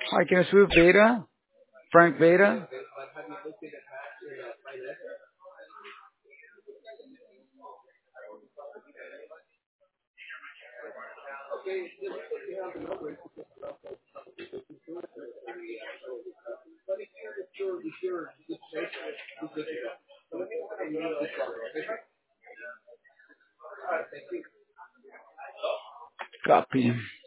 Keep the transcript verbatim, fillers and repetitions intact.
Hi, can I speak with Beta? Frank Beta? Copy.